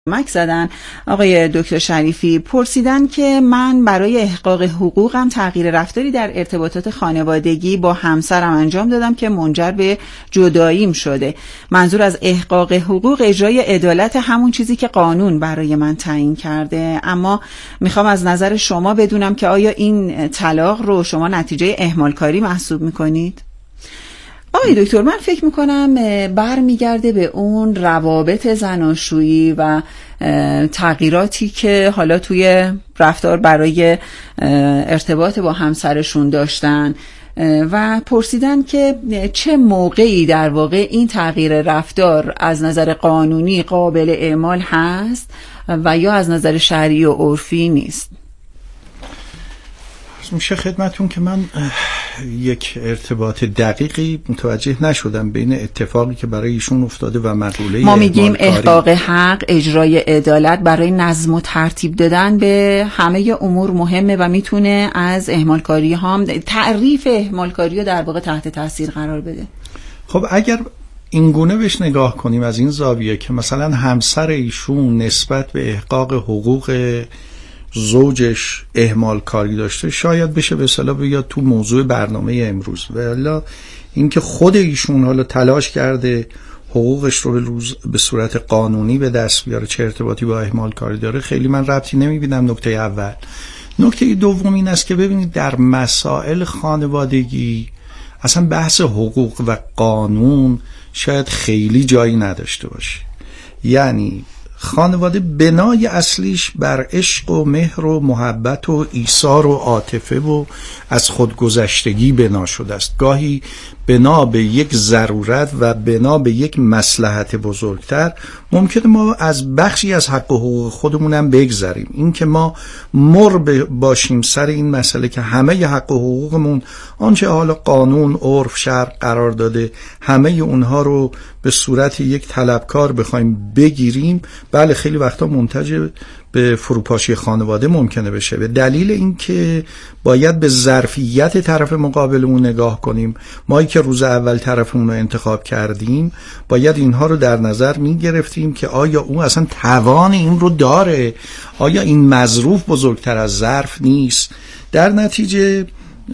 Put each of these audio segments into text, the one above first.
مک زدن آقای دکتر شریفی، پرسیدن که من برای احقاق حقوقم تغییر رفتاری در ارتباطات خانوادگی با همسرم انجام دادم که منجر به جداییم شده. منظور از احقاق حقوق اجرای عدالت، همون چیزی که قانون برای من تعیین کرده. اما میخوام از نظر شما بدونم که آیا این طلاق رو شما نتیجه اهمالکاری محسوب میکنید؟ آقای دکتر، من فکر میکنم برمیگرده به اون روابط زناشویی و تغییراتی که حالا توی رفتار برای ارتباط با همسرشون داشتن و پرسیدن که چه موقعی در واقع این تغییر رفتار از نظر قانونی قابل اعمال هست و یا از نظر شرعی و عرفی نیست. میشه خدمتون که من یک ارتباط دقیقی متوجه نشدم بین اتفاقی که برای ایشون افتاده و مقوله ما میگیم احقاق حق، اجرای عدالت برای نظم و ترتیب دادن به همه امور مهمه و میتونه از اهمالکاری هم تعریف اهمالکاری رو در واقع تحت تاثیر قرار بده. خب اگر این گونه بهش نگاه کنیم از این زاویه که مثلا همسر ایشون نسبت به احقاق حقوق زوجش اهمال کاری داشته، شاید بشه به اصطلاح بگید تو موضوع برنامه امروز. ولی اینکه خود ایشون حالا تلاش کرده حقوقش رو به صورت قانونی به دست بیاره، چه ارتباطی با اهمال کاری داره، خیلی من ربطی نمیبینم. نکته اول. نکته دوم این است که ببینید در مسائل خانوادگی اصلا بحث حقوق و قانون شاید خیلی جایی نداشته باشه. یعنی خانواده بنای اصلیش بر عشق و مهر و محبت و ایثار و عاطفه و از خودگذشتگی بنا شده است. گاهی بنا به یک ضرورت و بنا به یک مصلحت بزرگتر ممکنه ما از بخشی از حق و حقوق خودمونم بگذریم. این که ما مر باشیم سر این مسئله که همه حق و حقوقمون آنچه حالا قانون، عرف، شرع قرار داده همه اونها رو به صورت یک طلبکار بخوایم بگیریم، بله خیلی وقتا منتج به فروپاشی خانواده ممکنه بشه. به دلیل اینکه باید به ظرفیت طرف مقابلمون نگاه کنیم. ما که روز اول طرفمون رو انتخاب کردیم باید اینها رو در نظر میگرفتیم که آیا اون اصلا توان این رو داره، آیا این مظروف بزرگتر از ظرف نیست. در نتیجه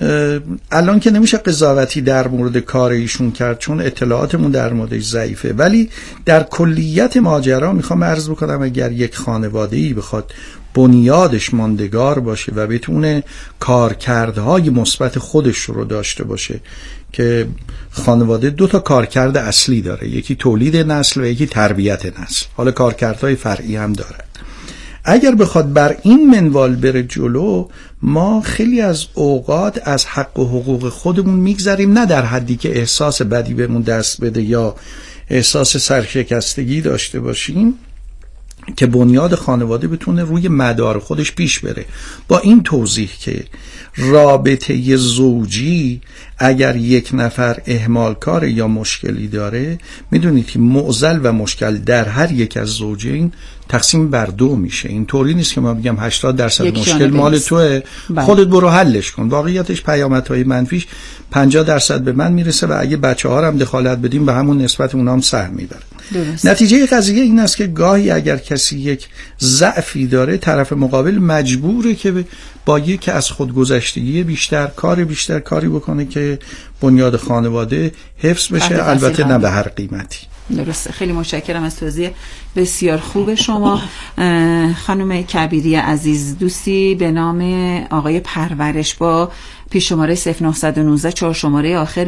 الان که نمیشه قضاوتی در مورد کار ایشون کرد چون اطلاعاتمون در موردش ضعیفه، ولی در کلیت ماجرا میخوام عرض بکنم اگر یک خانواده‌ای بخواد بنیادش ماندگار باشه و بتونه کارکردهای مثبت خودش رو داشته باشه، که خانواده دو تا کارکرد اصلی داره، یکی تولید نسل و یکی تربیت نسل، حالا کارکردهای فرعی هم داره. اگر بخواد بر این منوال بره جلو، ما خیلی از اوقات از حق و حقوق خودمون میگذریم، نه در حدی که احساس بدی بهمون دست بده یا احساس سرشکستگی داشته باشیم، که بنیاد خانواده بتونه روی مدار خودش پیش بره. با این توضیح که رابطه زوجی اگر یک نفر اهمالکار یا مشکلی داره، میدونید که معضل و مشکل در هر یک از زوجین تقسیم بر دو میشه. این طوری نیست که ما بگم 80% مشکل مال توه، خودت برو حلش کن. واقعیتش پیامدهای منفیش 50% به من میرسه و اگه بچه‌ها هم دخالت بدیم به همون نسبت اونا هم سهم میبرن. نتیجه قضیه این است که گاهی اگر کسی یک ضعفی داره، طرف مقابل مجبوره که با یک از خودگذشتگی بیشتر کاری بکنه که بنیاد خانواده حفظ بشه، البته نه به هر قیمتی. درسته. خیلی متشکرم از توضیح بسیار خوب شما. خانم کبیری عزیز، دوستی به نام آقای پرورش با پیش شماره 0919 4 شماره آخر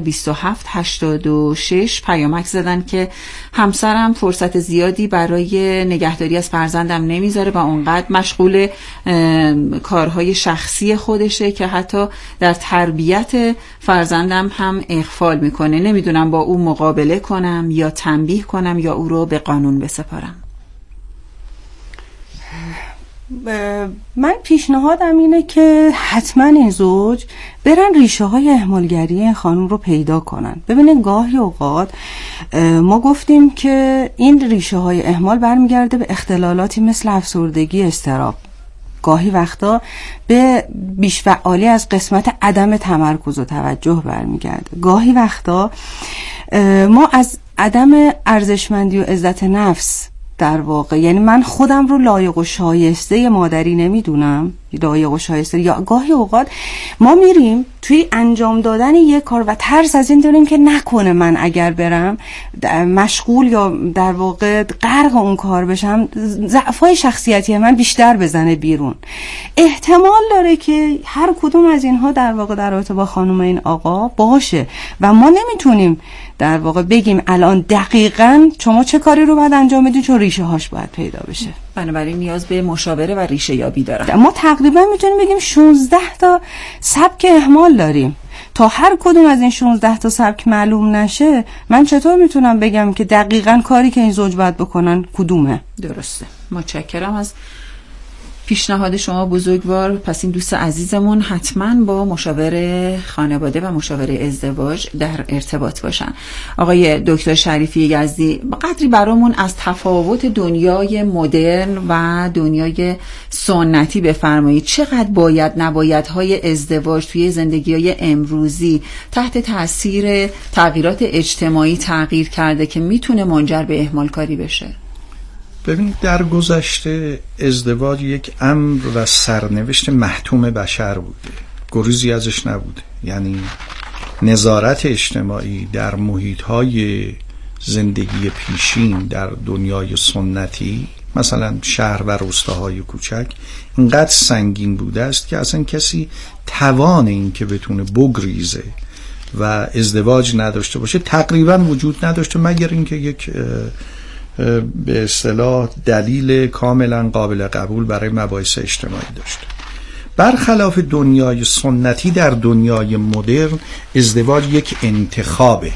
2786 پیامک زدن که همسرم فرصت زیادی برای نگهداری از فرزندم نمیذاره و اونقدر مشغول کارهای شخصی خودشه که حتی در تربیت فرزندم هم اغفال میکنه. نمیدونم با او مقابله کنم یا تنبیه کنم یا او رو به قانون بسپارم. من پیشنهادم اینه که حتما این زوج برن ریشه های اهمالگری این خانم رو پیدا کنن. ببینین گاهی اوقات ما گفتیم که این ریشه های اهمال برمیگرده به اختلالاتی مثل افسردگی، اضطراب. گاهی وقتا به بیش‌فعالی از قسمت عدم تمرکز و توجه برمیگرده. گاهی وقتا ما از عدم ارزشمندی و عزت نفس در واقع. یعنی من خودم رو لایق و شایسته مادری نمیدونم، لایق و شایسته، یا گاهی اوقات ما میریم توی انجام دادن یک کار و ترس از این داریم که نکنه من اگر برم مشغول یا در واقع غرق اون کار بشم ضعف‌های شخصیتی من بیشتر بزنه بیرون. احتمال داره که هر کدوم از اینها در واقع در رابطه با خانم این آقا باشه و ما نمیتونیم در واقع بگیم الان دقیقاً شما چه کاری رو باید انجام بدید چون ریشه هاش باید پیدا بشه. بنابراین نیاز به مشاوره و ریشه یابی داره. ما تقریبا میتونیم بگیم 16 تا سبک اهمال داریم. تا هر کدوم از این 16 تا سبک معلوم نشه من چطور میتونم بگم که دقیقاً کاری که این زوج باید بکنن کدومه؟ درسته. متشکرم از پیشنهاد شما بزرگوار. پس این دوست عزیزمون حتما با مشاور خانواده و مشاور ازدواج در ارتباط باشن. آقای دکتر شریفی یزدی، قدری برامون از تفاوت دنیای مدرن و دنیای سنتی بفرمایید. چقدر باید نبایدهای ازدواج توی زندگی‌های امروزی تحت تاثیر تغییرات اجتماعی تغییر کرده که میتونه منجر به اهمال کاری بشه؟ ببینید، در گذشته ازدواج یک امر و سرنوشت محتوم بشر بوده، گریزی ازش نبوده. یعنی نظارت اجتماعی در محیط‌های زندگی پیشین در دنیای سنتی، مثلا شهر و روستاهای کوچک، اینقدر سنگین بوده است که اصلا کسی توان این که بتونه بگریزه و ازدواج نداشته باشه تقریبا وجود نداشته، مگر اینکه یک به اصطلاح دلیل کاملا قابل قبول برای مباحث اجتماعی داشته. برخلاف دنیای سنتی، در دنیای مدرن ازدواج یک انتخابه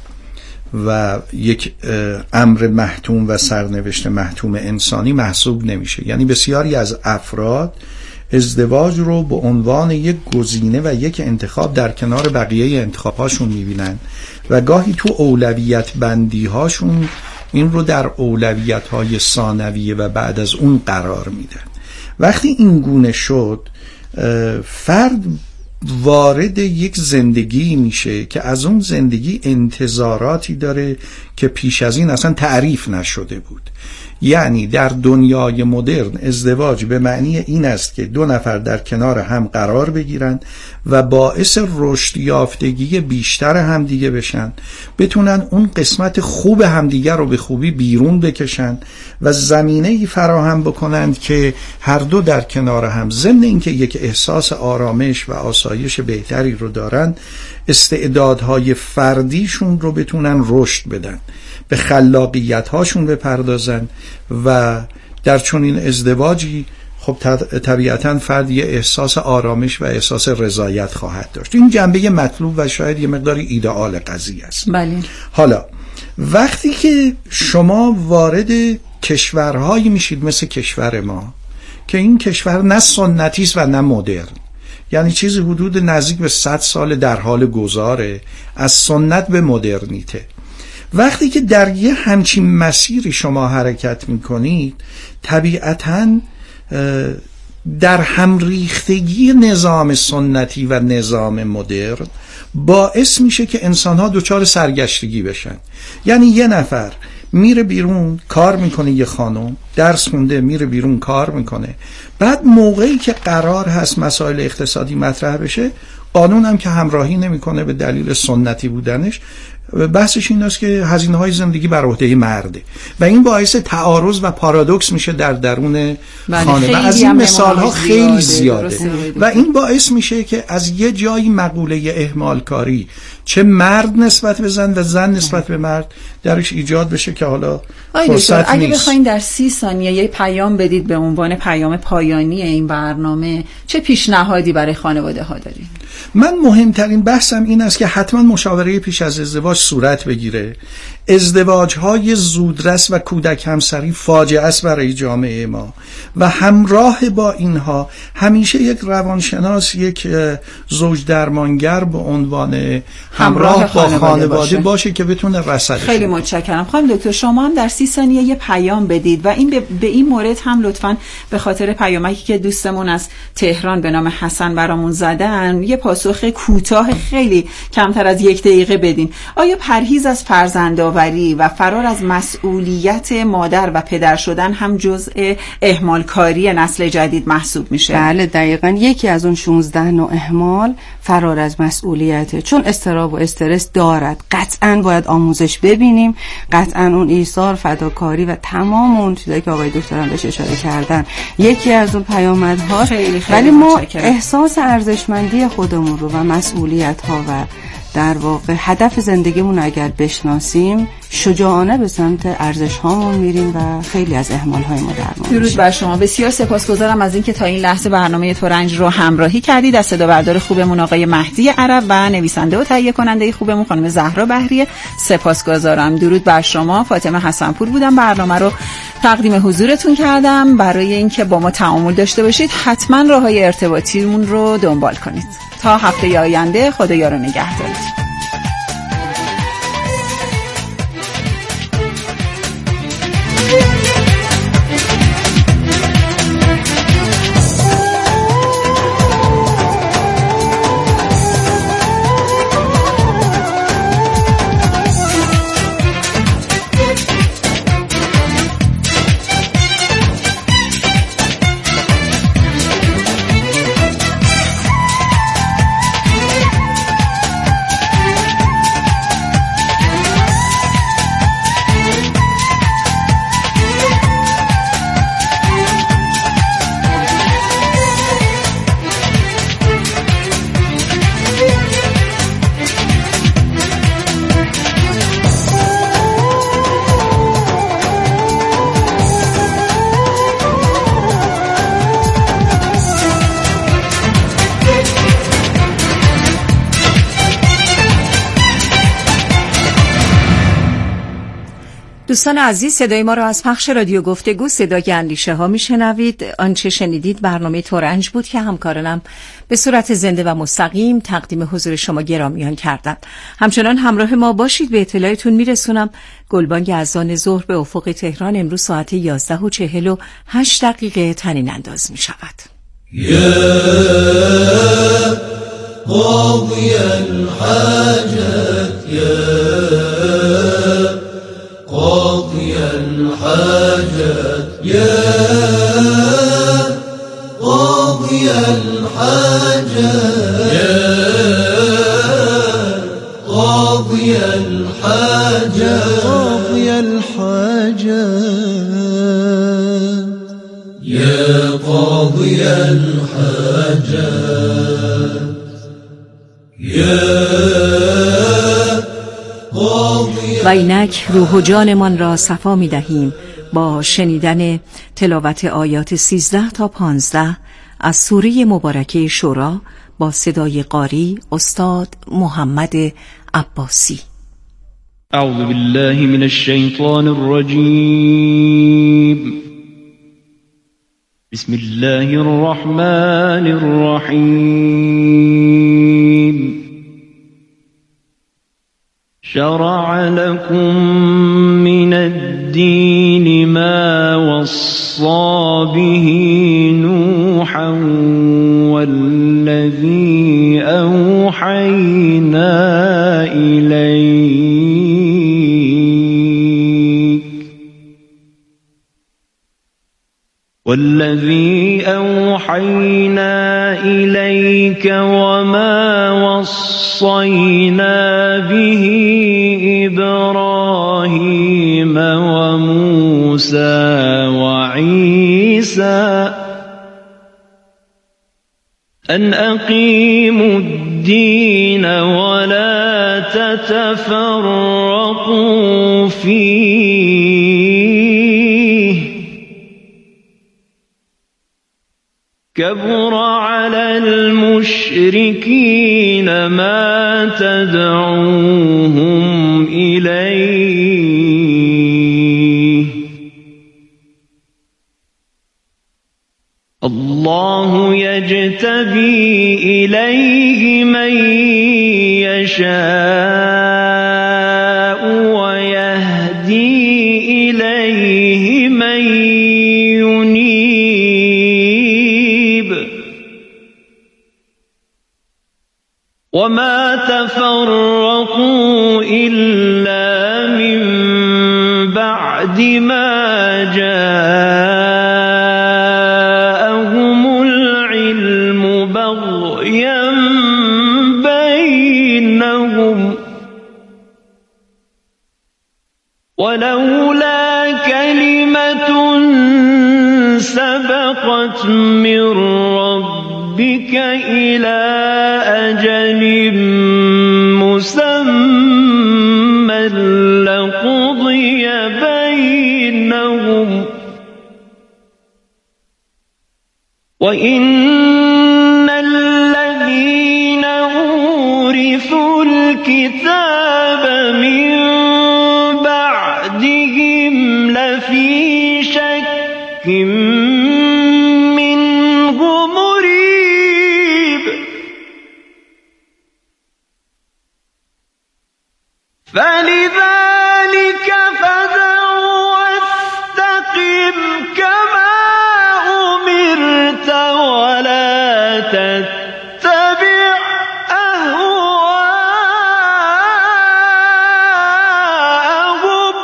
و یک امر محتوم و سرنوشت محتوم انسانی محسوب نمیشه. یعنی بسیاری از افراد ازدواج رو به عنوان یک گزینه و یک انتخاب در کنار بقیه انتخاب‌هاشون میبینن و گاهی تو اولویت بندی هاشون این رو در اولویت‌های ثانویه و بعد از اون قرار میدن. وقتی این گونه شد، فرد وارد یک زندگی میشه که از اون زندگی انتظاراتی داره که پیش از این اصلا تعریف نشده بود. یعنی در دنیای مدرن ازدواج به معنی این است که دو نفر در کنار هم قرار بگیرن و باعث رشد یافتگی بیشتر همدیگه بشن، بتونن اون قسمت خوب همدیگه رو به خوبی بیرون بکشن و زمینه‌ای فراهم بکنند که هر دو در کنار هم، ضمن اینکه یک احساس آرامش و آسایش بهتری رو دارن، استعدادهای فردیشون رو بتونن رشد بدن، به خلاقیت هاشون بپردازن و در چنین ازدواجی خب طبیعتاً فرد یه احساس آرامش و احساس رضایت خواهد داشت. این جنبه مطلوب و شاید یه مقداری ایدئال قضیه است. بله. حالا وقتی که شما وارد کشورهایی میشید مثل کشور ما که این کشور نه سنتی است و نه مدرن، یعنی چیزی حدود نزدیک به 100 سال در حال گذاره از سنت به مدرنیته، وقتی که در یه همچین مسیری شما حرکت میکنید، طبیعتاً در همریختگی نظام سنتی و نظام مدرن باعث میشه که انسانها دچار سرگشتگی بشن. یعنی یه نفر میره بیرون کار میکنه، یه خانم درس خونده میره بیرون کار میکنه، بعد موقعی که قرار هست مسائل اقتصادی مطرح بشه، قانون هم که همراهی نمیکنه به دلیل سنتی بودنش، بحثش این است که هزینه‌های زندگی بر عهده مرده و این باعث تعارض و پارادوکس میشه در درون خانه و از این مثال‌ها خیلی زیاده و این باعث میشه که از یه جایی مقوله اهمال کاری چه مرد نسبت به زن و زن نسبت به مرد درش ایجاد بشه که حالا فرصت نیست. اگه بخواید در 30 ثانیه یه پیام بدید به عنوان پیام پایانی این برنامه، چه پیشنهادی برای خانواده ها دارید؟ من مهمترین بحثم این است که حتما مشاوره پیش از ازدواج صورت بگیره. ازدواج‌های زودرس و کودک همسری فاجعه است برای جامعه ما و همراه با اینها همیشه یک روانشناس، یک زوج درمانگر به عنوان همراه با خانواده باشه که بتونه رصدش. خیلی متشکرم. خانم دکتر، شما هم در 30 ثانیه یه پیام بدید و این به این مورد هم لطفاً به خاطر پیامکی که دوستمون از تهران به نام حسن برامون زدن یه پاسخ کوتاه خیلی کمتر از 1 دقیقه بدین. آیا پرهیز از فرزندآوری برابری و فرار از مسئولیت مادر و پدر شدن هم جزء اهمالکاری نسل جدید محسوب میشه. بله دقیقاً، یکی از اون 16 نوع اهمال فرار از مسئولیته، چون اضطراب و استرس دارد. قطعاً باید آموزش ببینیم، قطعاً اون ایثار، فداکاری و تمام اون چیزایی که آقای دکتر هم بهش اشاره کردن یکی از اون پیامدها. ولی ما احساس ارزشمندی خودمون رو و مسئولیت ها و در واقع هدف زندگیمون اگر بشناسیم، شجاعانه به سمت ارزش هامون میریم و خیلی از اهمال های ما درمان میشه. درود بر شما. بسیار سپاسگزارم از اینکه تا این لحظه برنامه ترنج رو همراهی کردید. از صدا بردار خوبمون آقای مهدی عرب و نویسنده و تهیه کننده خوبمون خانم زهرا بهریه سپاسگزارم. درود بر شما. فاطمه حسنپور بودم، برنامه رو تقدیم حضورتون کردم. برای اینکه با ما تعامل داشته باشید حتما راههای ارتباطیمون رو دنبال کنید. تا هفته آینده خدایا رو نگهدارید. دوستان عزیز، صدای ما را از پخش رادیو گفتگو صدای اندیشه ها میشنوید. آنچه شنیدید برنامه ترنج بود که همکارانم به صورت زنده و مستقیم تقدیم حضور شما گرامیان کردند. همچنان همراه ما باشید. به اطلاعتون میرسونم گلبانگ اذان ظهر به افق تهران امروز ساعت 11:48 طنین انداز می شود. قاضي الحاجات قاضي الحاجات يا قاضي الحاجات يا قاضي الحاجات قاضي الحاجات يا قاضي الحاجات يا و اینک روح و جانمان را صفا می دهیم با شنیدن تلاوت آیات 13 تا 15 از سوره مبارکه شورا با صدای قاری استاد محمد عباسی. اعوذ بالله من الشیطان الرجیم. بسم الله الرحمن الرحیم. شرع لكم من الدين ما وصى به نوحا والذي أوحينا إليك وما وصينا به إبراهيم وموسى وعيسى أن أقيموا الدين ولا تتفرقوا فيه كبر على المشركين ما تدعوهم إليه الله يجتبي إليه من يشاء ويهدي إليه من ينيب وما تفرقوا إلا من ما جاءهم العلم بغيا بينهم ولولا كلمة سبقت من ربك إلى أجل مسمى لقضي بينهم وإن الذين أورثوا الكتاب من بعدهم لفي شك منه مريب فلذلك فادع واستقم كما أمرت ولا تتبع أهواءهم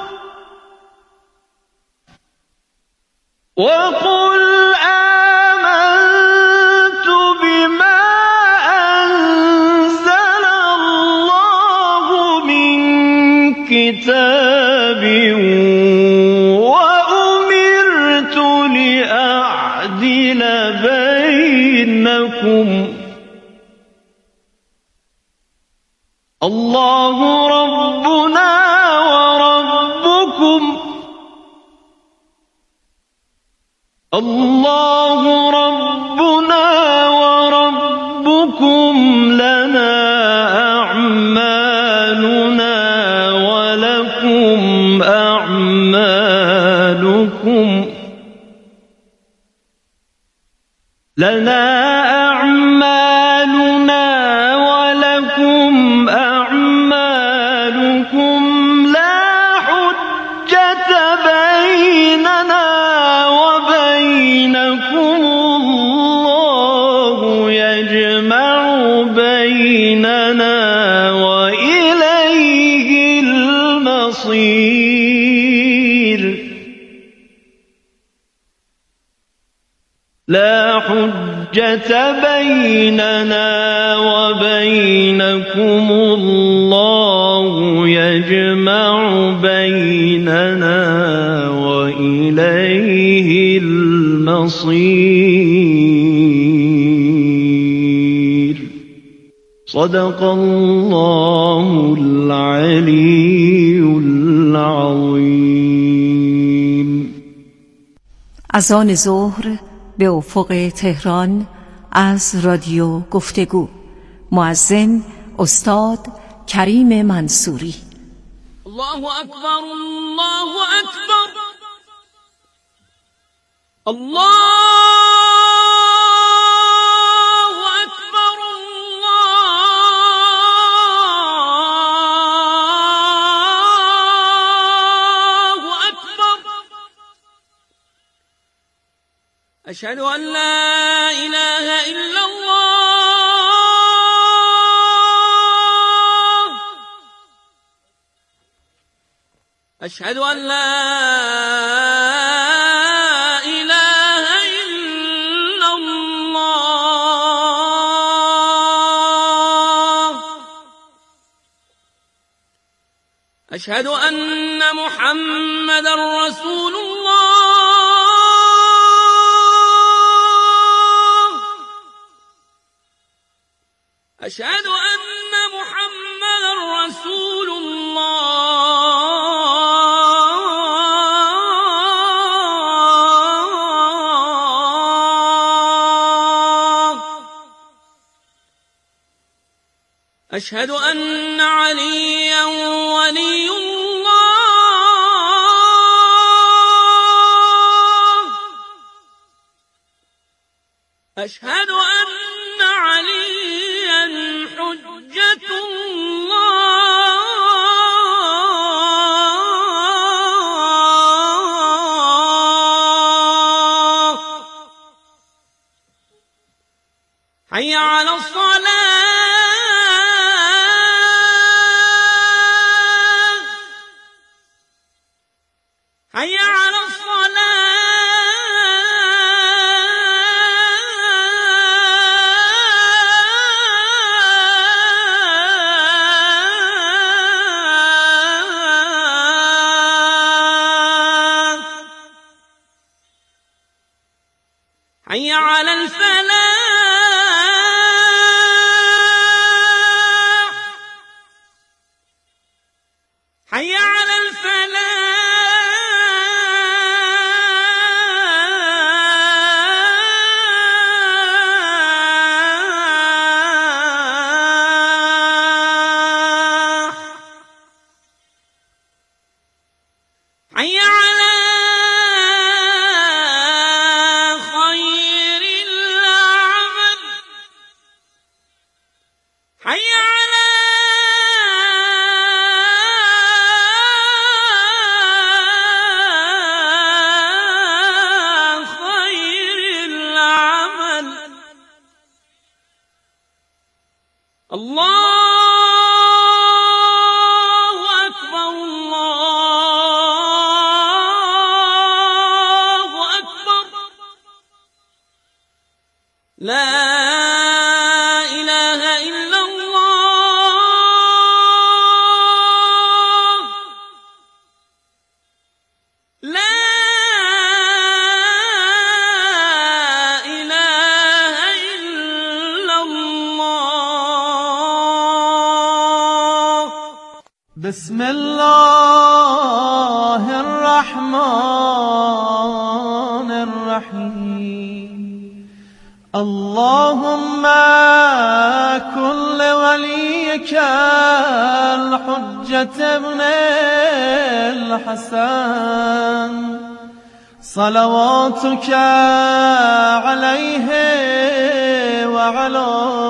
وقل آمنت بما أنزل الله من كتاب وأمرت لأعدل بينكم الله ربنا وربكم الله ربنا وربكم لنا أعمالنا ولكم أعمالكم لنا أعمالنا ولكم أعمالكم لا حجة بيننا وبينكم الله يجمع بيننا وإليه المصير لا حجة بيننا وبينكم الله يجمع بيننا وإليه المصير صدق الله العلي العظيم. اذان ظهر به افق تهران از رادیو گفتگو. مؤذن استاد کریم منصوری. الله اکبر الله اکبر الله اکبر الله اکبر اشهد ان لا اله الا الله اشهد ان لا اله الا الله اشهد ان محمدا رسول الله أشهد أن محمدا رسول الله أشهد أن عليا ولي الله أشهد أن عليا حجة الله حي على الصلاة حي على الفلاح حي على الفلاح حي على خير العمل حي على خير العمل الله أكبر الله أكبر لا إله إلا الله لا إله إلا الله بسم الله الرحمن الرحيم اللهم كن لوليك الحجة ابن الحسن صلواتك عليه وعلى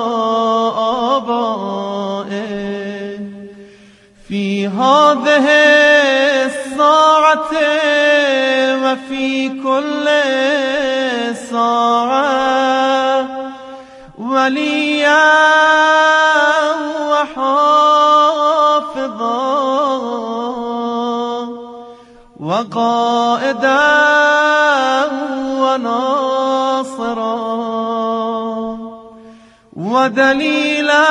آبائه في هذه الساعة وفي كل ساعة وليا وحافظا وقائدا وناصرا ودليلا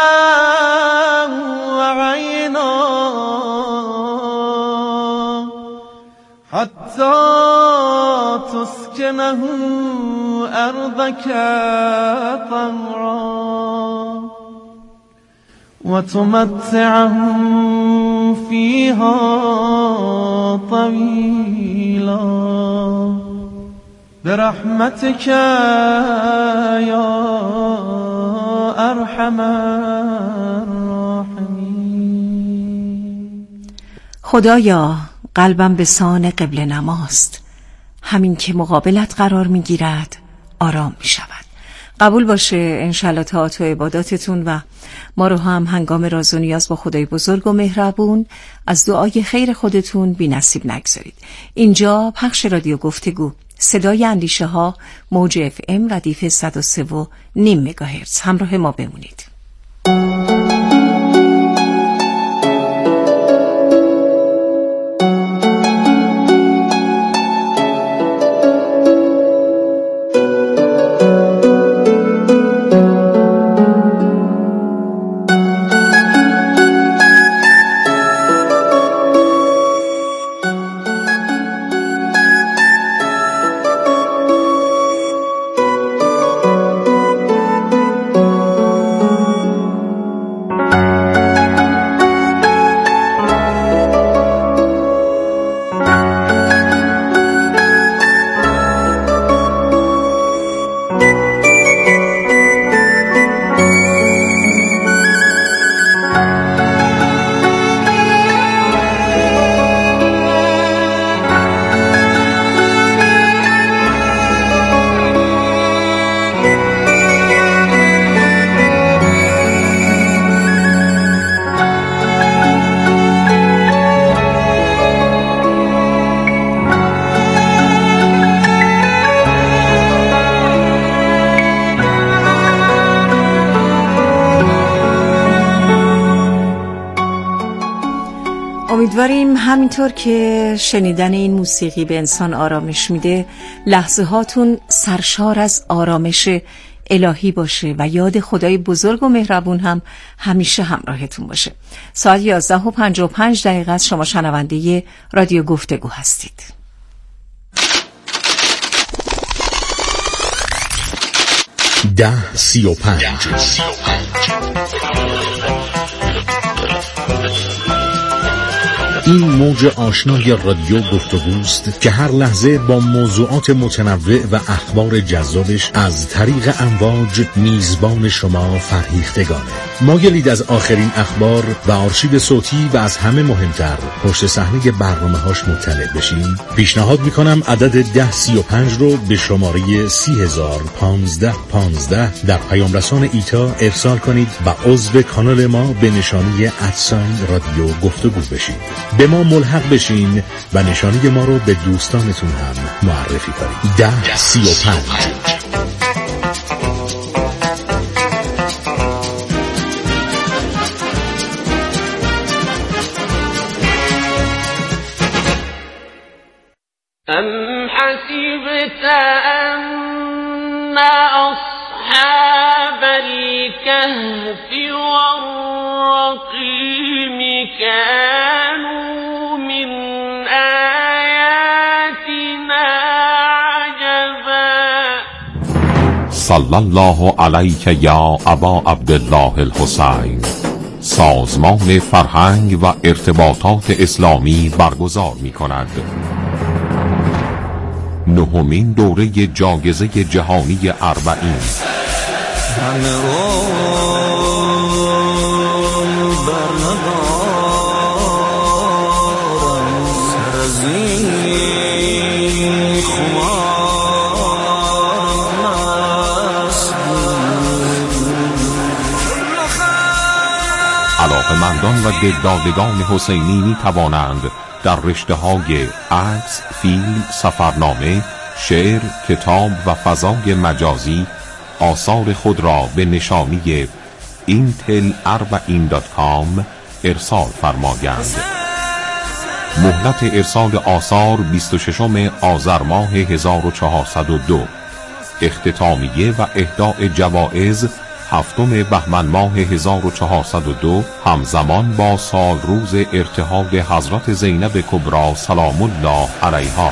وعينا حتى تسكنه أرضك طوعا وتمتعه فيها طويلا برحمتك يا أرحم الراحمين. خدایا قلبم به سان قبله نماست، همین که مقابلت قرار می گیرد آرام می شود. قبول باشه انشالله طاعت و عباداتتون و ما رو هم هنگام راز و نیاز با خدای بزرگ و مهربون از دعای خیر خودتون بی نصیب نگذارید. اینجا پخش رادیو گفتگو، صدای اندیشه ها، موج FM ردیف 103.5 مگاهرتز. همراه ما بمونید. امیدواریم همینطور که شنیدن این موسیقی به انسان آرامش میده، لحظه هاتون سرشار از آرامش الهی باشه و یاد خدای بزرگ و مهربون هم همیشه همراهتون باشه. ساعت 11:55 شما شنونده رادیو گفتگو هستید. 1035. این موج آشنای رادیو گفتگوست که هر لحظه با موضوعات متنوع و اخبار جذابش از طریق امواج میزبان شما فرهیختگانه. مایلید از آخرین اخبار و آرشیو صوتی و از همه مهمتر پشت صحنه برنامه‌هاش مطلع بشین؟ پیشنهاد میکنم عدد 1035 رو به شماره 3001515 در پیام رسان ایتا ارسال کنید و عضو کانال ما به نشانی @رادیو گفتگو بشید. به ما ملحق بشین و نشانی ما رو به دوستانتون هم معرفی کنید. 1035. أم حسبت أن أصحاب الكهف والرقيم كانوا من آياتنا عجبا. صلی الله علیک یا ابا عبدالله الحسین. سازمان فرهنگ و ارتباطات اسلامی برگزار می کند 9مین دوره جایزه جهانی اربعین. همه رو برندارم سر از این خمارم است. علاقه‌مندان و دلدادگان حسینی می توانند در رشته‌های عکس، فیلم، سفرنامه، شعر، کتاب و فضای مجازی آثار خود را به نشانی intel40in.com ارسال فرمایند. مهلت ارسال آثار 26 آذر ماه 1402. اختتامیه و اهداء جوایز 7 بهمن ماه 1402 همزمان با سال روز ارتحال حضرت زینب کبری سلام الله علیها.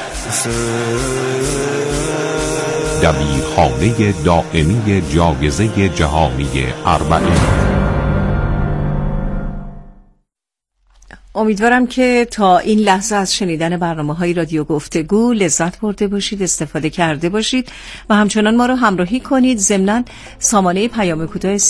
دبیرخانه دائمی جایزه جهانی اربعین. امیدوارم که تا این لحظه از شنیدن برنامه‌های رادیو گفتگو لذت برده باشید، استفاده کرده باشید و همچنان ما رو همراهی کنید. ضمناً سامانه پیام کوتاه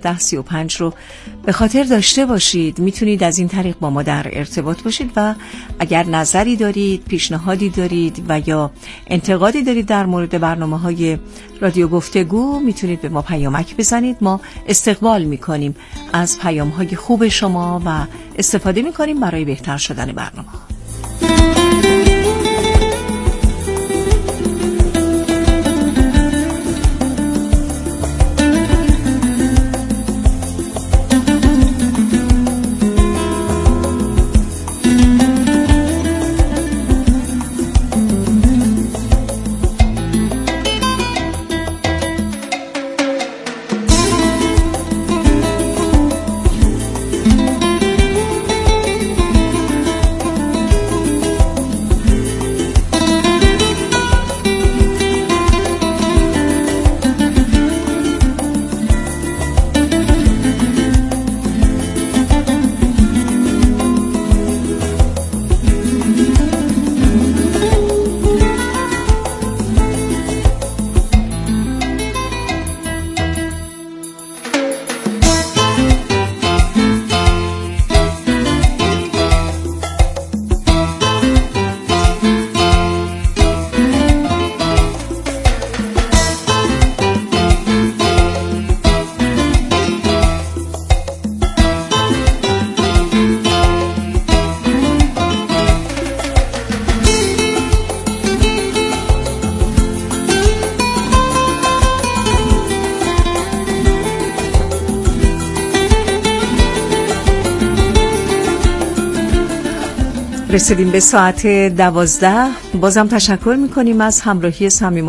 30105 رو به خاطر داشته باشید. میتونید از این طریق با ما در ارتباط باشید و اگر نظری دارید، پیشنهادی دارید و یا انتقادی دارید در مورد برنامه‌های رادیو گفتگو میتونید به ما پیامک بزنید. ما استقبال میکنیم از پیام‌های خوب شما و استفاده میکنیم برای بهتر شدن برنامه. رسیدیم به ساعت 12. بازم تشکر میکنیم از همراهی صمیمانه